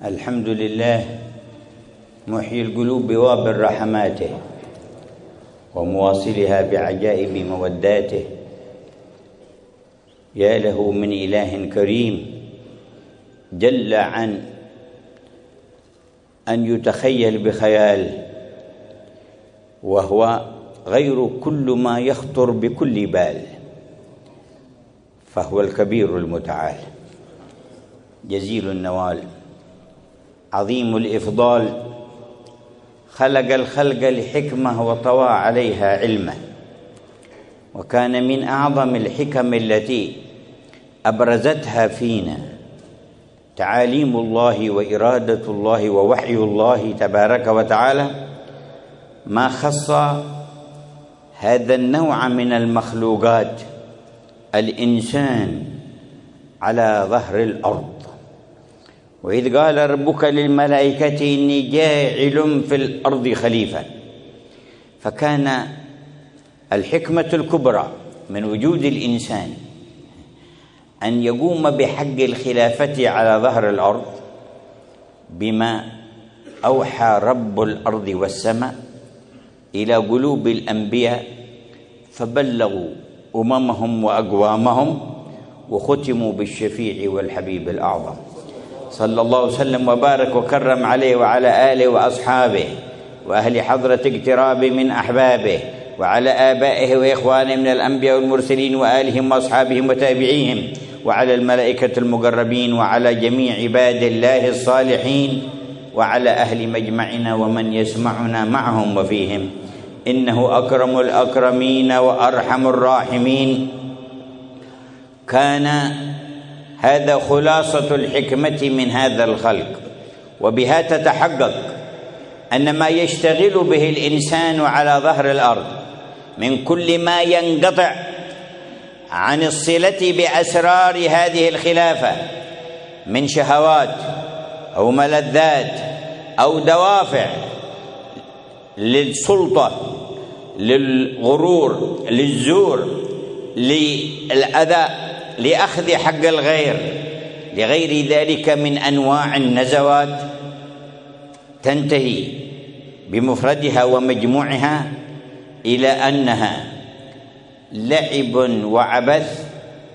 الحمد لله محيي القلوب بوابل رحماته ومواصلها بعجائب موداته. يا له من إله كريم جل عن أن يتخيل بخيال، وهو غير كل ما يخطر بكل بال، فهو الكبير المتعال جزيل النوال عظيم الإفضال، خلق الخلق لحكمة وطوى عليها علمه. وكان من أعظم الحكم التي أبرزتها فينا تعاليم الله وإرادة الله ووحي الله تبارك وتعالى، ما خص هذا النوع من المخلوقات الإنسان على ظهر الأرض. وإذ قال ربك للملائكة إني جاعل في الأرض خليفة، فكان الحكمة الكبرى من وجود الإنسان أن يقوم بحق الخلافة على ظهر الأرض بما أوحى رب الأرض والسماء إلى قلوب الأنبياء، فبلغوا أممهم وأقوامهم وختموا بالشفيع والحبيب الأعظم صلى الله وسلم وبارك وكرم عليه وعلى آله وأصحابه وأهل حضرة اقتراب من أحبابه، وعلى آبائه وإخوانه من الأنبياء والمرسلين وآلهم وأصحابهم وتابعيهم، وعلى الملائكة المقربين، وعلى جميع عباد الله الصالحين، وعلى أهل مجمعنا ومن يسمعنا معهم وفيهم، إنه أكرم الأكرمين وأرحم الراحمين. كان هذا خلاصة الحكمة من هذا الخلق، وبها تتحقق أن ما يشتغل به الإنسان على ظهر الأرض من كل ما ينقطع عن الصلة بأسرار هذه الخلافة من شهوات أو ملذات أو دوافع للسلطة، للغرور، للزور، للأذى، لأخذ حق الغير، لغير ذلك من أنواع النزوات، تنتهي بمفردها ومجموعها إلى أنها لعب وعبث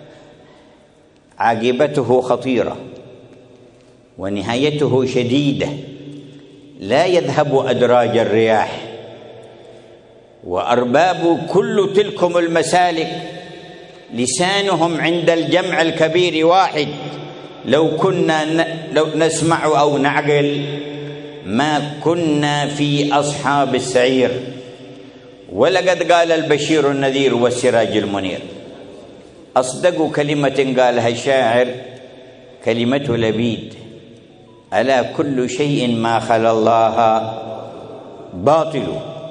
عاقبته خطيرة ونهايته شديدة لا يذهب أدراج الرياح. وأرباب كل تلكم المسالك لسانهم عند الجمع الكبير واحد، لو نسمع أو نعقل ما كنا في أصحاب السعير. ولقد قال البشير النذير والسراج المنير، أصدق كلمة قالها الشاعر كلمة لبيد: ألا كل شيء ما خلا الله باطل.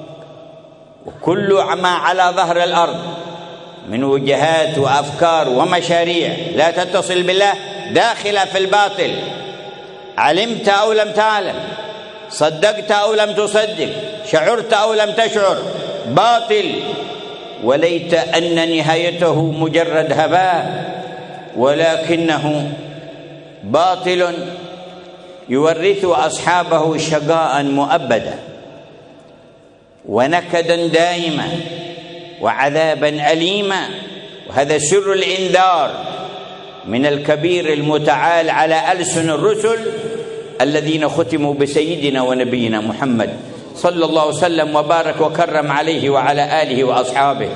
وكل ما على ظهر الأرض من وجهات وأفكار ومشاريع لا تتصل بالله داخلة في الباطل، علمت أو لم تعلم، صدقت أو لم تصدق، شعرت أو لم تشعر، باطل. وليت أن نهايته مجرد هباء، ولكنه باطل يورث أصحابه شقاء مؤبدا ونكدا دائما وعذابا أليما. وهذا سر الإنذار من الكبير المتعال على ألسن الرسل الذين ختموا بسيدنا ونبينا محمد صلى الله عليه وسلم وبارك وكرم عليه وعلى آله وأصحابه.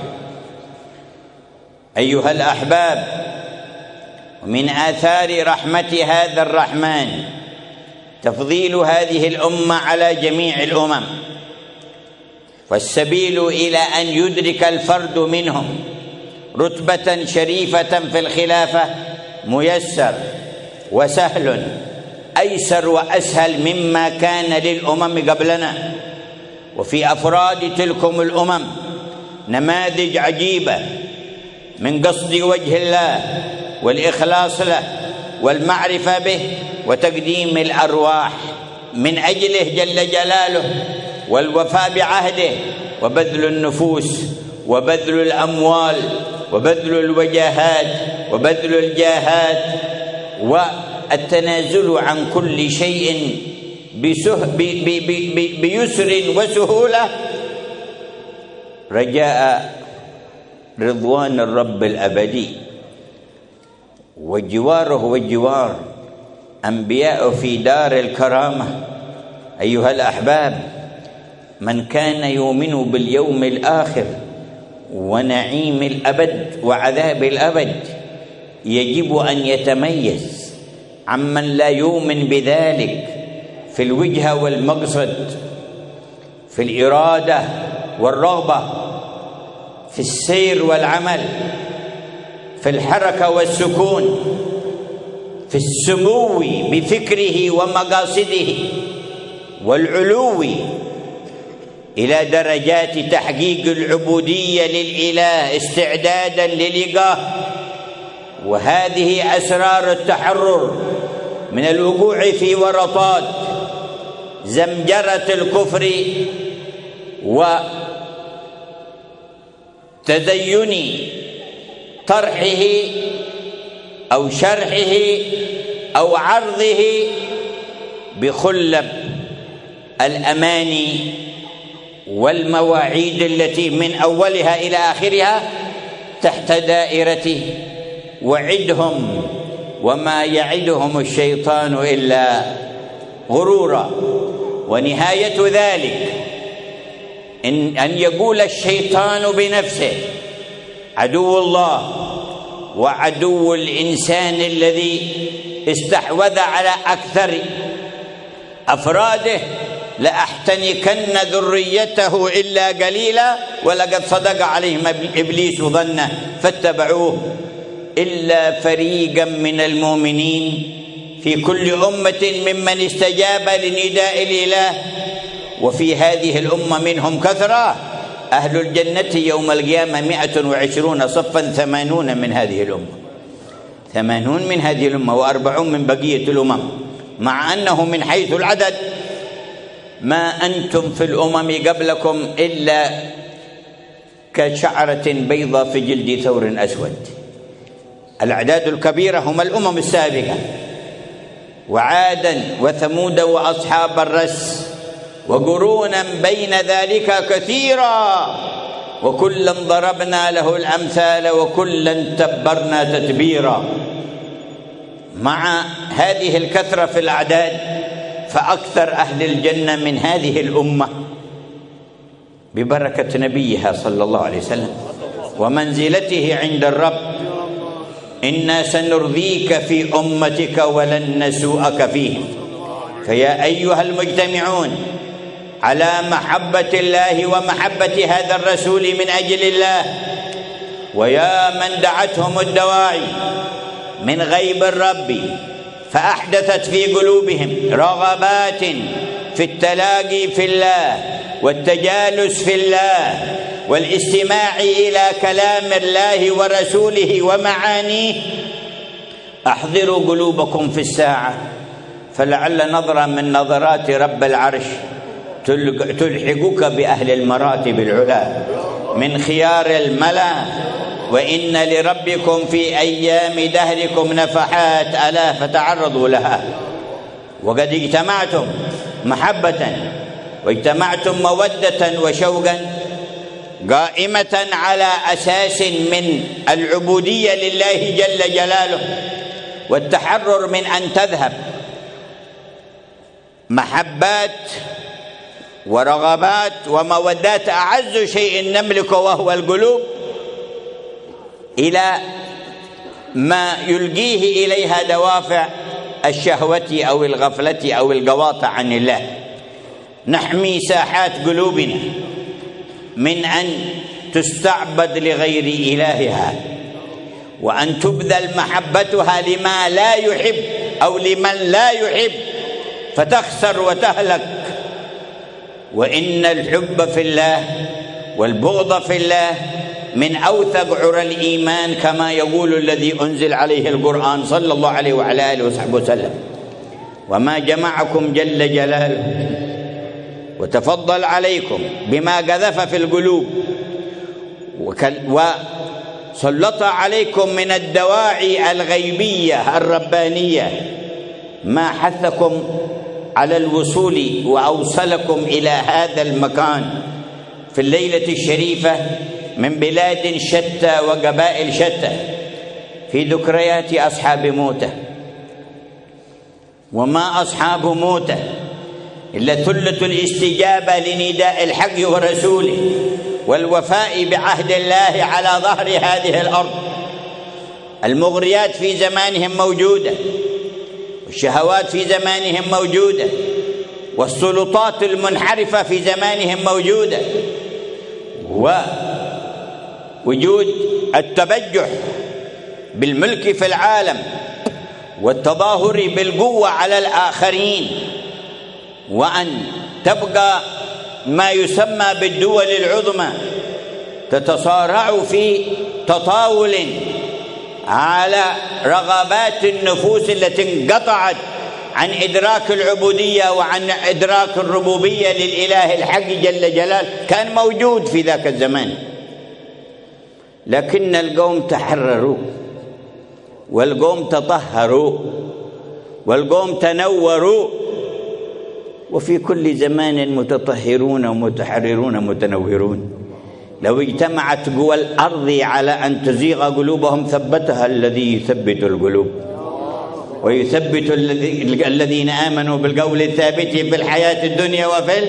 أيها الأحباب، ومن آثار رحمة هذا الرحمن تفضيل هذه الأمة على جميع الأمم، والسبيل إلى أن يدرك الفرد منهم رتبة شريفة في الخلافة ميسر وسهل، أيسر وأسهل مما كان للأمم قبلنا. وفي أفراد تلكم الأمم نماذج عجيبة من قصد وجه الله والإخلاص له والمعرفة به وتقديم الأرواح من أجله جل جلاله، والوفاء بعهده، وبذل النفوس وبذل الأموال وبذل الوجاهات وبذل الجاهات التنازل عن كل شيء بيسر وسهولة رجاء رضوان الرب الأبدي وجواره وجوار أنبياء في دار الكرامة. أيها الأحباب، من كان يؤمن باليوم الآخر ونعيم الأبد وعذاب الأبد يجب أن يتميز عمن لا يؤمن بذلك في الوجهة والمقصد، في الإرادة والرغبة، في السير والعمل، في الحركة والسكون، في السمو بفكره ومقاصده، والعلو إلى درجات تحقيق العبودية للإله استعدادا للقاه. وهذه أسرار التحرر من الوقوع في ورطات زمجرة الكفر وتزين طرحه أو شرحه أو عرضه بخلب الأماني والمواعيد التي من أولها إلى آخرها تحت دائرة وعدهم، وما يعدهم الشيطان إلا غرورا. ونهاية ذلك أن يقول الشيطان بنفسه عدو الله وعدو الإنسان الذي استحوذ على أكثر أفراده لأحتنكن ذريته إلا قليلا، ولقد صدق عليهم إبليس ظنه فاتبعوه إلا فريقا من المؤمنين في كل أمة ممن استجاب لنداء الإله. وفي هذه الأمة منهم كثرة، أهل الجنة يوم القيامة 120 صفا، 80 من هذه الأمة، 80 من هذه الأمة و40 من بقية الأمم، مع أنه من حيث العدد ما أنتم في الأمم قبلكم إلا كشعرة بيضاء في جلد ثور أسود. الأعداد الكبيرة هم الأمم السابقة، وعادا وثمود وأصحاب الرس وقرونا بين ذلك كثيرا، وكلا ضربنا له الأمثال وكلا تبرنا تتبيرا. مع هذه الكثرة في الأعداد فأكثر أهل الجنة من هذه الأمة ببركة نبيها صلى الله عليه وسلم ومنزلته عند الرب. إنا سنرضيك في أمتك ولن نسوءك فيه. فيا أيها المجتمعون على محبة الله ومحبة هذا الرسول من أجل الله، ويا من دعتهم الدواعي من غيب الرب فأحدثت في قلوبهم رغبات في التلاقي في الله والتجالس في الله والاستماع إلى كلام الله ورسوله ومعانيه، أحضروا قلوبكم في الساعة، فلعل نظرة من نظرات رب العرش تلحقك بأهل المراتب العلا من خيار الملا. وإن لربكم في أيام دهركم نفحات ألا فتعرضوا لها. وقد اجتمعتم محبة واجتمعتم مودة وشوقا قائمة على أساس من العبودية لله جل جلاله والتحرر من أن تذهب محبات ورغبات ومودات أعز شيء نملكه وهو القلوب إلى ما يلقيه إليها دوافع الشهوة أو الغفلة أو القواطع عن الله. نحمي ساحات قلوبنا من أن تستعبد لغير إلهها، وأن تبذل محبتها لما لا يحب أو لمن لا يحب فتخسر وتهلك. وإن الحب في الله والبغض في الله من أوثق عرى الإيمان، كما يقول الذي أنزل عليه القرآن صلى الله عليه وعلى آله وصحبه وسلم: وما جمعكم جل جلاله وتفضل عليكم بما قذف في القلوب وسلط عليكم من الدواعي الغيبية الربانية ما حثكم على الوصول وأوصلكم إلى هذا المكان في الليلة الشريفة من بلاد شتى وقبائل شتى في ذكريات أصحاب موتة. وما أصحاب موتة إلا ثلة الاستجابة لنداء الحق ورسوله والوفاء بعهد الله على ظهر هذه الأرض. المغريات في زمانهم موجودة، والشهوات في زمانهم موجودة، والسلطات المنحرفة في زمانهم موجودة، ووجود التبجح بالملك في العالم والتظاهر بالقوة على الآخرين، وأن تبقى ما يسمى بالدول العظمى تتصارع في تطاول على رغبات النفوس التي انقطعت عن إدراك العبودية وعن إدراك الربوبية للإله الحق جل جلاله. كان موجود في ذاك الزمان، لكن القوم تحرروا، والقوم تطهروا، والقوم تنوروا. وفي كل زمان متطهرون ومتحررون متنورون. لو اجتمعت قوى الأرض على أن تزيغ قلوبهم ثبتها الذي يثبت القلوب ويثبت الذين آمنوا بالقول الثابت في الحياة الدنيا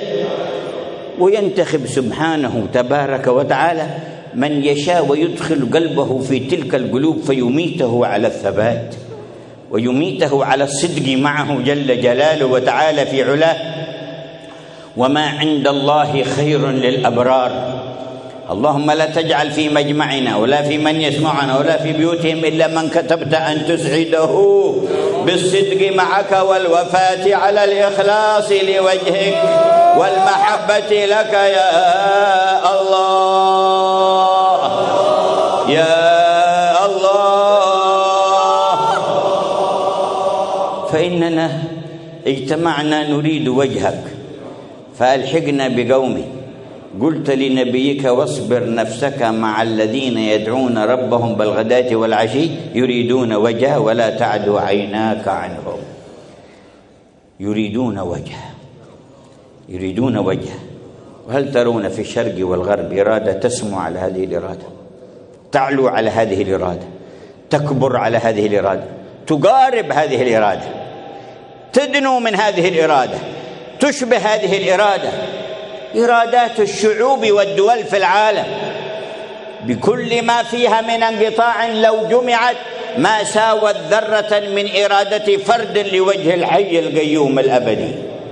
وينتخب سبحانه تبارك وتعالى من يشاء ويدخل قلبه في تلك القلوب فيميته على الثبات ويميته على الصدق معه جل جلاله وتعالى في علاه. وما عند الله خير للأبرار. اللهم لا تجعل في مجمعنا ولا في من يسمعنا ولا في بيوتهم إلا من كتبت أن تسعده بالصدق معك والوفاة على الإخلاص لوجهك والمحبة لك يا الله يا الله. فإننا اجتمعنا نريد وجهك فألحقنا بقومي. قلت لنبيك واصبر نفسك مع الذين يدعون ربهم بالغداة والعشي يريدون وجهه ولا تعد عيناك عنهم. يريدون وجهه، يريدون وجهه. وهل ترون في الشرق والغرب إرادة تسمو على هذه الإرادة، تعلو على هذه الإرادة، تكبر على هذه الإرادة، تقارب هذه الإرادة، تدنو من هذه الإرادة، تشبه هذه الإرادة؟ إرادات الشعوب والدول في العالم بكل ما فيها من انقطاع لو جمعت ما ساوت ذرة من إرادة فرد لوجه الحي القيوم الأبدي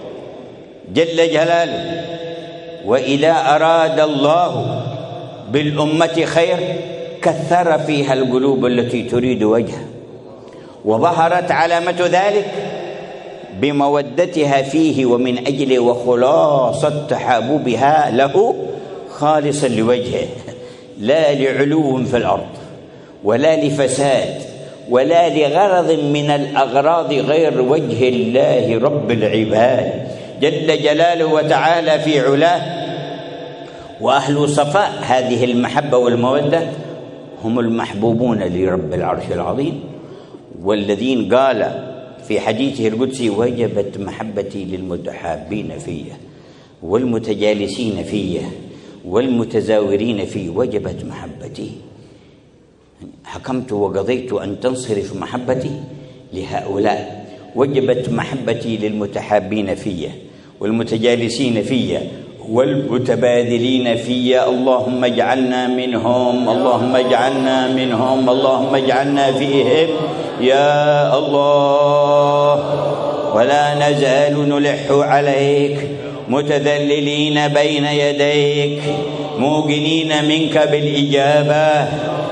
جل جلاله. وإذا أراد الله بالأمة خير كثر فيها القلوب التي تريد وجهه، وظهرت علامة ذلك بمودتها فيه ومن أجله وخلاصة تحاببها له خالصا لوجهه، لا لعلو في الأرض ولا لفساد ولا لغرض من الأغراض غير وجه الله رب العباد جل جلاله وتعالى في علاه. وأهل صفاء هذه المحبة والمودة هم المحبوبون لرب العرش العظيم، والذين قال في حديثه القدسي وجبت محبتي للمتحابين فيه والمتجالسين فيه والمتزاورين فيه. وجبت محبتي، حكمت وقضيت أن تنصرف محبتي لهؤلاء. وجبت محبتي للمتحابين فيه والمتجالسين فيه والمتبادلين فيه. اللهم اجعلنا منهم، اللهم اجعلنا منهم، اللهم اجعلنا فيهم يا الله. ولا نزال نلح عليك متذللين بين يديك موقنين منك بالإجابة.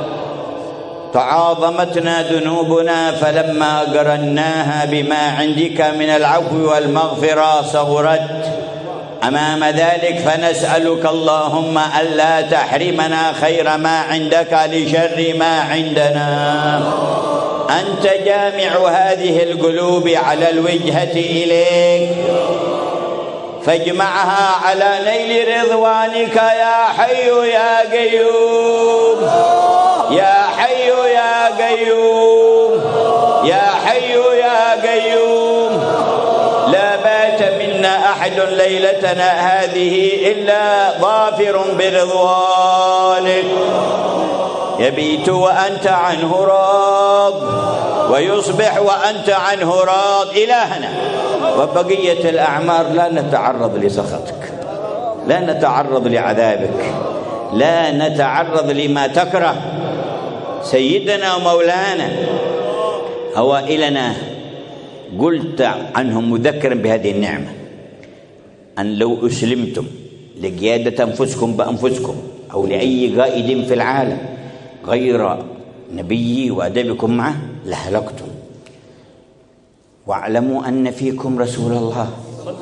تعاظمتنا ذنوبنا فلما قرناها بما عندك من العفو والمغفرة صغرت أمام ذلك، فنسألك اللهم ألا تحرمنا خير ما عندك لشر ما عندنا. أنت جامع هذه القلوب على الوجهة إليك، فاجمعها على نيل رضوانك يا حي يا قيوم يا حي يا قيوم يا حي يا قيوم. أحد ليلتنا هذه إلا ظافر برضوانك، يبيت وأنت عنه راض ويصبح وأنت عنه راض إلهنا. وبقية الأعمار لا نتعرض لسخطك، لا نتعرض لعذابك، لا نتعرض لما تكره. سيدنا ومولانا أوائلنا قلت عنهم مذكرا بهذه النعمة، أن لو أسلمتم لقيادة أنفسكم بأنفسكم أو لأي قائد في العالم غير نبيي وأدبكم معه لهلكتم. واعلموا أن فيكم رسول الله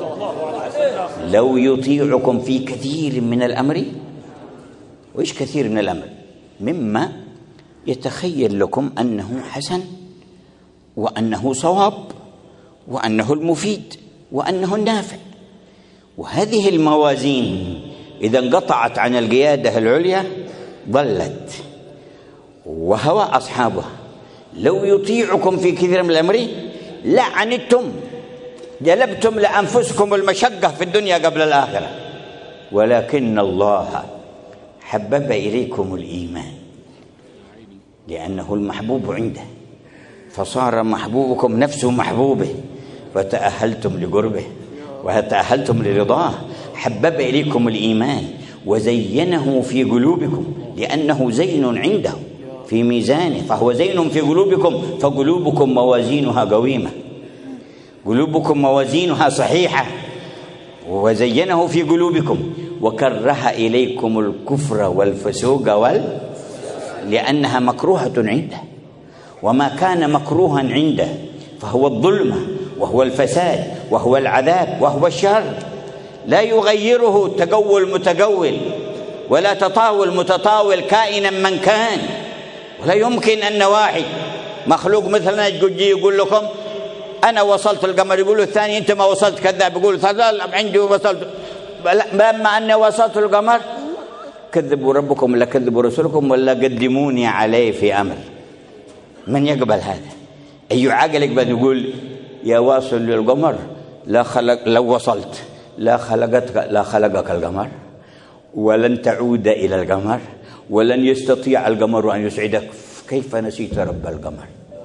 لو يطيعكم في كثير من الأمر. وإيش كثير من الأمر؟ مما يتخيل لكم أنه حسن وأنه صواب وأنه المفيد وأنه النافع. وهذه الموازين إذا انقطعت عن القيادة العليا ضلت، وهوى أصحابها لو يطيعكم في كثير من الأمر لعنتم، جلبتم لأنفسكم المشقة في الدنيا قبل الآخرة. ولكن الله حبب إليكم الإيمان لأنه المحبوب عنده، فصار محبوبكم نفسه محبوبه، فتأهلتم لقربه وتأهلتم لرضاه. حبب إليكم الإيمان وزينه في قلوبكم، لأنه زين عنده في ميزانه، فهو زين في قلوبكم، فقلوبكم موازينها قويمة، قلوبكم موازينها صحيحة. وزينه في قلوبكم وكره إليكم الكفر والفسوق لأنها مكروهة عنده، وما كان مكروها عنده فهو الظلمة وهو الفساد وهو العذاب وهو الشر. لا يغيره تقول متقول ولا تطاول متطاول كائنا من كان. ولا يمكن أن واحد مخلوق مثلنا يقول لكم أنا وصلت القمر، يقول الثاني أنت ما وصلت كذاب، يقول عندي وصلت، لما أني وصلت القمر كذبوا ربكم ولا كذبوا رسولكم ولا قدموني عليه في أمر. من يقبل هذا؟ أي عاقل يقبل يقول يا واصل للقمر لا خلق، لو وصلت لا خلقك القمر ولن تعود إلى القمر ولن يستطيع القمر أن يسعدك. كيف نسيت رب القمر؟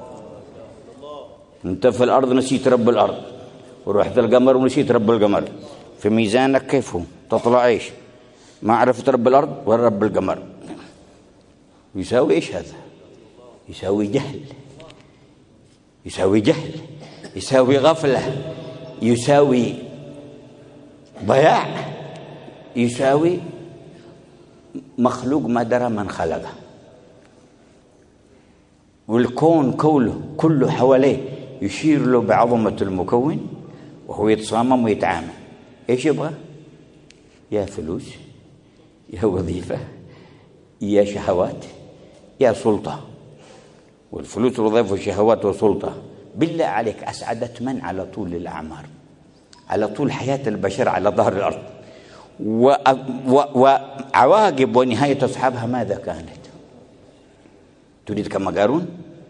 أنت في الأرض نسيت رب الأرض، ورحت القمر ونسيت رب القمر. في ميزانك كيف هو تطلع إيش؟ ما عرفت رب الأرض ولا رب القمر. يساوي إيش هذا؟ يساوي جهل، يساوي جهل، يساوي غفلة، يساوي ضياع، يساوي مخلوق ما درى من خلقه. والكون كله حواليه يشير له بعظمة المكون، وهو يتصامم ويتعامل. ايش يبغى؟ يا فلوس، يا وظيفة، يا شهوات، يا سلطة. والفلوس والوظيفة والشهوات والسلطة بالله عليك أسعدت من على طول الأعمار، على طول حياة البشر على ظهر الأرض، وعواقب ونهاية أصحابها ماذا كانت؟ تريد كما قارون؟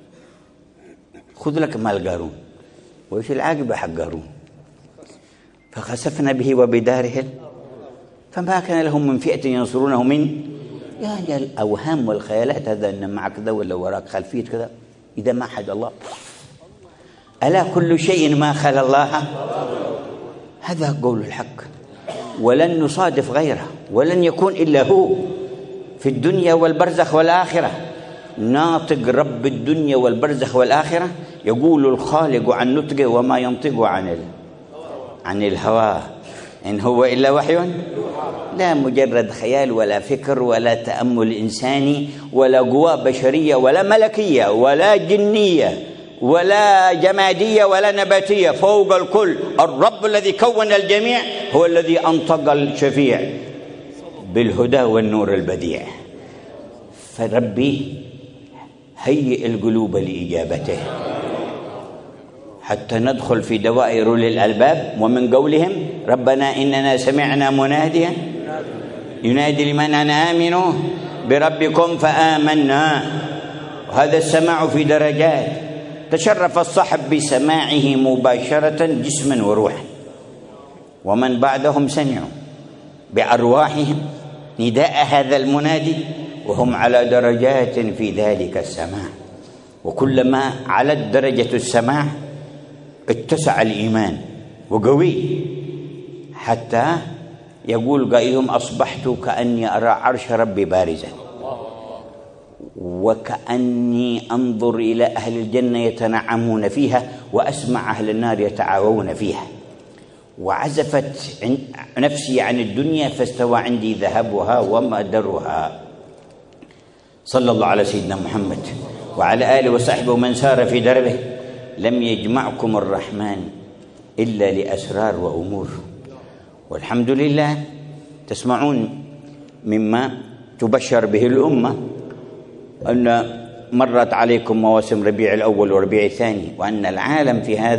خذ لك مال قارون. وإيش العاقبة حق قارون؟ فخسفنا به وبداره فما كان لهم من فئة ينصرونه من يعني الأوهام والخيالات. هذا أن معك كذا ولا وراك خلفية كذا، إذا ما حد الله. ألا كل شيء ما خلا الله؟ هذا قول الحق، ولن نصادف غيره، ولن يكون إلا هو في الدنيا والبرزخ والآخرة. ناطق رب الدنيا والبرزخ والآخرة، يقول الخالق عن نطقه وما ينطق عن الهوى إن هو إلا وحي، لا مجرد خيال ولا فكر ولا تأمل إنساني ولا قوى بشرية ولا ملكية ولا جنية ولا جمادية ولا نباتية، فوق الكل الرب الذي كون الجميع هو الذي أنطق الشفيع بالهدى والنور البديع. فربي هيئ القلوب لإجابته حتى ندخل في دوائر أولي الألباب. ومن قولهم ربنا إننا سمعنا مناديا ينادي لمن أن آمنوا بربكم فآمنا. وهذا السماع في درجات، تشرف الصحب بسماعه مباشرة جسما وروحا، ومن بعدهم سمعوا بأرواحهم نداء هذا المنادي وهم على درجات في ذلك السماع. وكلما علت درجة السماع اتسع الإيمان وقوي، حتى يقول قائلهم: أصبحت كأني أرى عرش ربي بارزا، وكأني أنظر إلى أهل الجنة يتنعمون فيها، وأسمع أهل النار يتعاوون فيها. وعزفت نفسي عن الدنيا فاستوى عندي ذهبها ومدرها. صلى الله على سيدنا محمد وعلى آله وصحبه ومن سار في دربه. لم يجمعكم الرحمن إلا لأسرار وأمور. والحمد لله تسمعون مما تبشر به الأمة أن مرت عليكم مواسم ربيع الأول وربيع الثاني، وأن العالم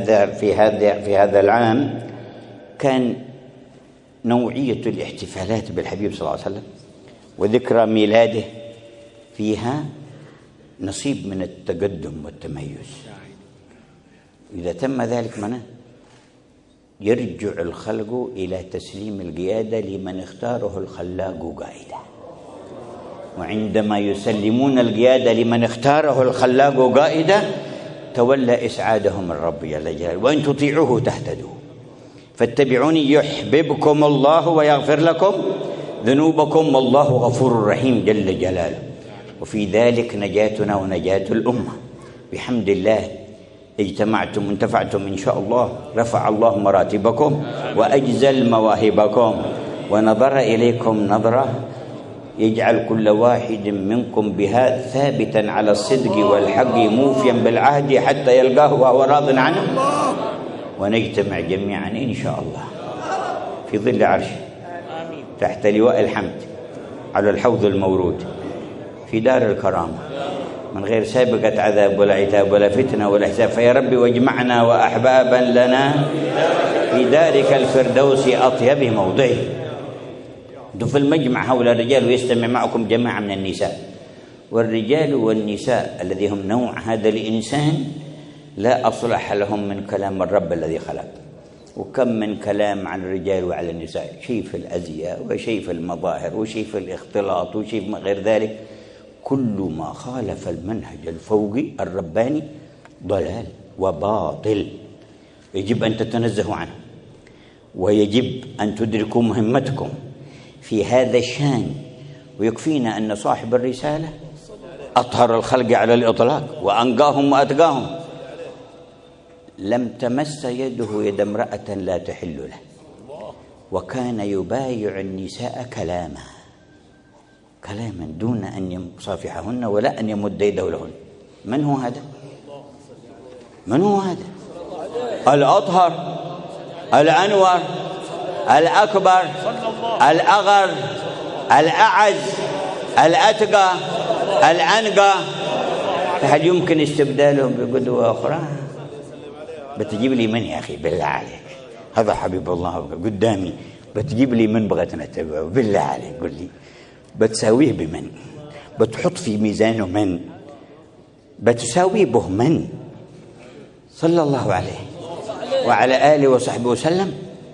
في هذا العام كان نوعية الاحتفالات بالحبيب صلى الله عليه وسلم وذكرى ميلاده فيها نصيب من التقدم والتميز. إذا تم ذلك منه يرجع الخلق إلى تسليم القيادة لمن اختاره الخلاق قائدا. وعندما يسلمون القيادة لمن اختاره الخلاق قائدا تولى إسعادهم الرب جل جلاله. وإن تطيعوه تهتدوا فاتبعوني يحببكم الله ويغفر لكم ذنوبكم والله غفور رحيم جل جلاله. وفي ذلك نجاتنا ونجاة الأمة بحمد الله. اجتمعتم انتفعتم إن شاء الله، رفع الله مراتبكم وأجزل مواهبكم ونظر إليكم نظرة يجعل كل واحد منكم بها ثابتا على الصدق والحق موفيا بالعهد حتى يلقاه وهو راض عنه. ونجتمع جميعا إن شاء الله في ظل عرشه تحت لواء الحمد على الحوض المورود في دار الكرامة من غير سابقة عذاب ولا عتاب ولا فتنة ولا حساب. فيا ربي واجمعنا وأحبابا لنا في دارك الفردوس أطيب موضعه. في المجمع هؤلاء الرجال ويستمع معكم جماعة من النساء. والرجال والنساء الذي هم نوع هذا الإنسان لا أصلح لهم من كلام الرب الذي خلق. وكم من كلام عن الرجال وعلى النساء، شيء في الأزياء وشيء في المظاهر وشيء في الاختلاط وشيء من غير ذلك. كل ما خالف المنهج الفوقي الرباني ضلال وباطل، يجب أن تتنزهوا عنه، ويجب أن تدركوا مهمتكم في هذا الشان. ويكفينا أن صاحب الرسالة أطهر الخلق على الإطلاق وأنقاهم وأتقاهم، لم تمس يده يد امرأة لا تحل له، وكان يبايع النساء كلاما دون أن يصافحهن ولا أن يمد يده لهن. من هو هذا؟ من هو هذا؟ الأطهر الأنور الأكبر الأغر الأعز الأتقى الأنقى. فهل يمكن استبدالهم بقدوة أخرى؟ بتجيب لي من يا أخي بالله عليك؟ هذا حبيب الله قدامي، بتجيب لي من بغيت نتبعه بالله عليك؟ قل لي بتساويه بمن؟ بتحط في ميزانه من؟ بتساويه به من؟ صلى الله عليه وعلى آله وصحبه وسلم.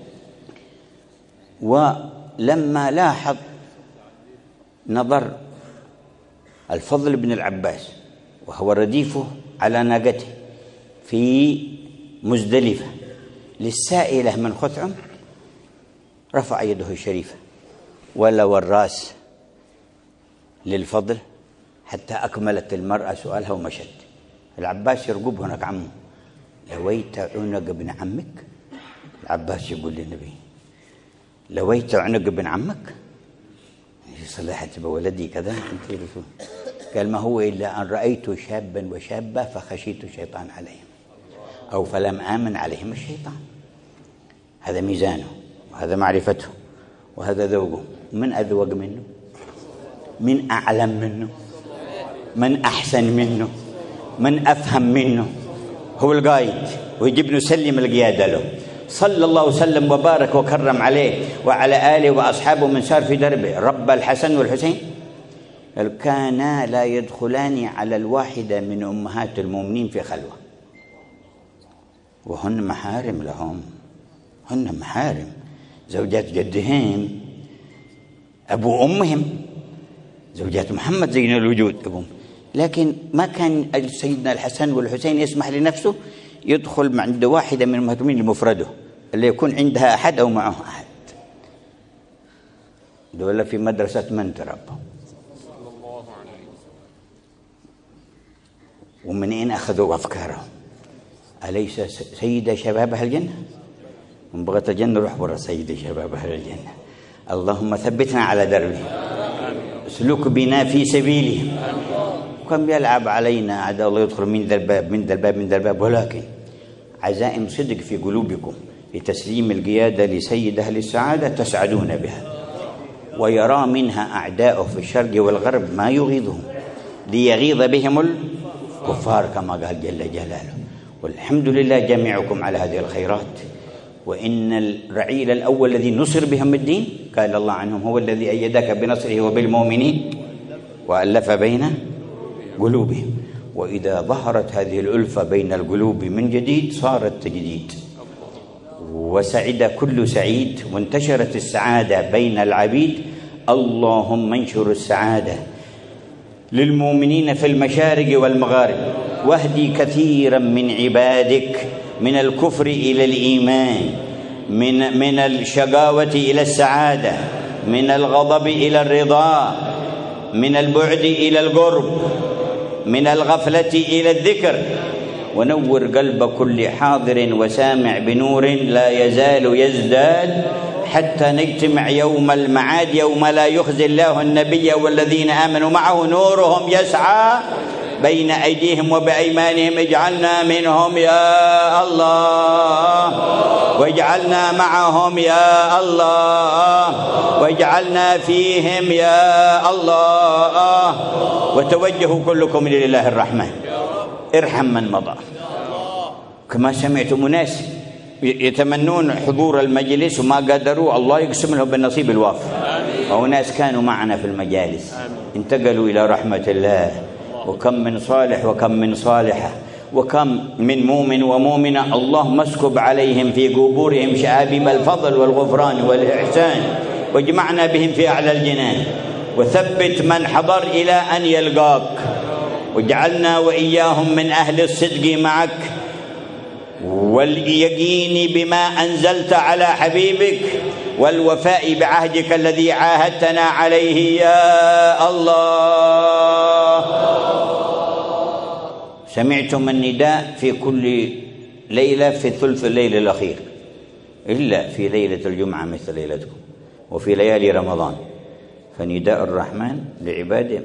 ولما لاحظ نظر الفضل بن العباس وهو رديفه على ناقته في مزدلفة للسائلة من خثعم، رفع يده الشريفة ولو الراس للفضل حتى أكملت المرأة سؤالها ومشت. العباس يرقب هناك عمه: لويت عنق ابن عمك. العباس يقول للنبي: لويت عنق ابن عمك؟ صلاحة بولدي كذا أنت رسول. قال: ما هو إلا أن رأيت شابا وشابة فخشيت الشيطان عليهم، أو فلم آمن عليهم الشيطان. هذا ميزانه وهذا معرفته وهذا ذوقه. من أذوق منه؟ من أعلم منه؟ من أحسن منه؟ من أفهم منه؟ هو القائد ويجب نسلم القيادة له. صلى الله وسلم وبارك وكرم عليه وعلى آله وأصحابه من سار في دربه. رب الحسن والحسين كانا لا يدخلان على الواحدة من أمهات المؤمنين في خلوة، وهن محارم لهم، هن محارم. زوجات جدهم أبو أمهم، زوجات محمد زين الوجود أبوهم، لكن ما كان سيدنا الحسن والحسين يسمح لنفسه يدخل عند واحدة من المهتمين لمفرده، اللي يكون عندها أحد أو معه أحد. دول في مدرسة من تربوا، ومن أين أخذوا أفكارهم؟ أليس سيدة شباب أهل الجنة؟ من بغت الجنة روح برا سيدة شباب أهل الجنة. اللهم ثبتنا على دربه، اسلك بنا في سبيله. كم يلعب علينا أعداء الله يدخل من ذا الباب من ذا الباب من ذا الباب، ولكن عزائم صدق في قلوبكم لتسليم القيادة لسيد أهل السعادة تسعدون بها، ويرى منها أعداؤه في الشرق والغرب ما يغيظهم ليغيظ بهم الكفار كما قال جل جلاله. والحمد لله جميعكم على هذه الخيرات. وإن الرعيل الأول الذي نصر بهم الدين قال الله عنهم هو الذي أيدك بنصره وبالمؤمنين وألف بين قلوبهم. وإذا ظهرت هذه الألفة بين القلوب من جديد صارت تجديد، وسعد كل سعيد، وانتشرت السعادة بين العبيد. اللهم انشر السعادة للمؤمنين في المشارق والمغارب، واهدي كثيرا من عبادك من الكفر إلى الإيمان، من الشقاوة إلى السعادة، من الغضب إلى الرضا، من البعد إلى القرب، من الغفلة إلى الذكر. ونور قلب كل حاضر وسامع بنور لا يزال يزداد حتى نجتمع يوم المعاد، يوم لا يخزي الله النبي والذين آمنوا معه نورهم يسعى بين أيديهم وبأيمانهم. اجعلنا منهم يا الله، واجعلنا معهم يا الله، واجعلنا فيهم يا الله. وتوجهوا كلكم لله الرحمن، ارحم من مضى. كما سمعتم ناس يتمنون حضور المجلس وما قدروا، الله يقسم لهم بالنصيب الوافر. وناس كانوا معنا في المجالس انتقلوا إلى رحمة الله. وكم من صالح وكم من صالحة وكم من مؤمن ومؤمنة، اللهم اسكب عليهم في قبورهم شعابيب الفضل والغفران والإحسان، واجمعنا بهم في أعلى الجنان. وثبت من حضر إلى أن يلقاك، واجعلنا وإياهم من أهل الصدق معك واليقين بما أنزلت على حبيبك، والوفاء بعهدك الذي عاهدتنا عليه يا الله. سمعتم النداء في كل ليلة في ثلث الليل الأخير، إلا في ليلة الجمعة مثل ليلتكم، وفي ليالي رمضان. فنداء الرحمن لعباده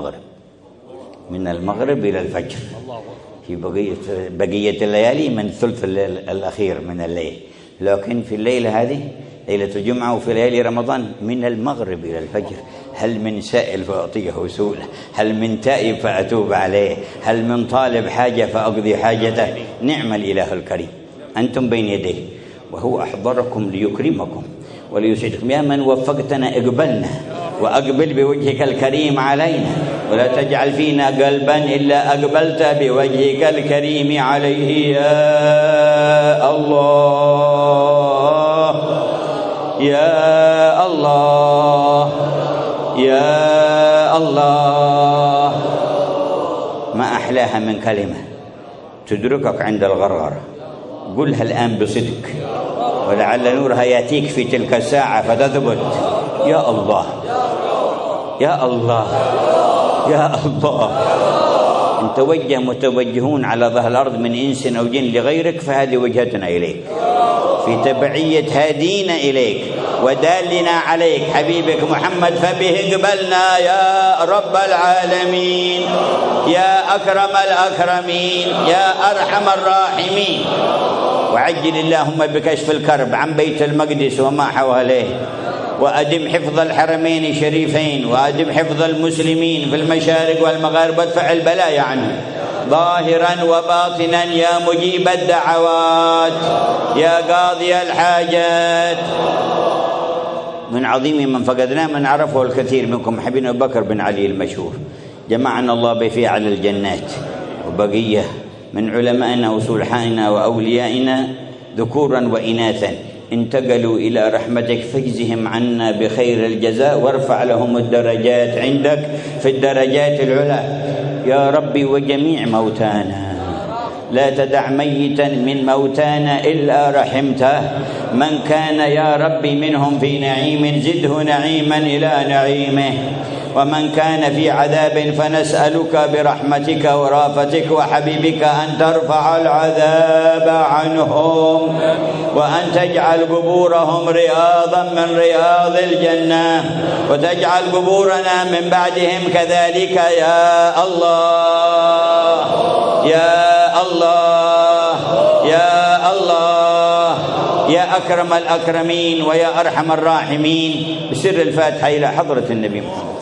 من المغرب إلى الفجر، في بقية الليالي من ثلث الأخير من الليل. لكن في الليلة هذه ليلة الجمعة وفي ليالي رمضان من المغرب إلى الفجر. هل من سائل فأعطيه سؤله، هل من تائب فأتوب عليه، هل من طالب حاجة فأقضي حاجته. نعم الإله الكريم، أنتم بين يديه وهو أحضركم ليكرمكم وليسعدكم. يا من وفقتنا اقبلنا، وأقبل بوجهك الكريم علينا، ولا تجعل فينا قلبا إلا أقبلت بوجهك الكريم عليه يا الله يا الله يا الله. ما أحلاها من كلمة تدركك عند الغرغرة، قلها الآن بصدق، ولعل نورها يأتيك في تلك الساعة فتثبت. يا الله يا الله يا الله. إن توجه متوجهون على ظهر الأرض من إنس أو جن لغيرك فهذه وجهتنا إليك، في تبعية هادينا إليك ودالنا عليك حبيبك محمد، فبه قبلنا يا رب العالمين، يا أكرم الأكرمين، يا أرحم الراحمين. وعجل اللهم بكشف الكرب عن بيت المقدس وما حواليه، وأدم حفظ الحرمين الشريفين، وأدم حفظ المسلمين في المشارق والمغارب، وادفع البلايا عنهم ظاهرا وباطنا يا مجيب الدعوات يا قاضي الحاجات. من عظيم من فقدناه من عرفه الكثير منكم حبيبنا أبو بكر بن علي المشهور، جمعنا الله به في أعلى الجنات. وبقية من علمائنا وصلحائنا وأوليائنا ذكورا وإناثا انتقلوا إلى رحمتك فاجزهم عنا بخير الجزاء وارفع لهم الدرجات عندك في الدرجات العلى يا ربي. وجميع موتانا لا تدع ميتا من موتانا إلا رحمته، من كان يا ربي منهم في نعيم زده نعيما إلى نعيمه، ومن كان في عذاب فنسألك برحمتك ورافتك وحبيبك أن ترفع العذاب عنهم، وأن تجعل قبورهم رياضا من رياض الجنة، وتجعل قبورنا من بعدهم كذلك يا الله يا الله يا الله يا أكرم الأكرمين ويا أرحم الراحمين. بسر الفاتحة إلى حضرة النبي محمد.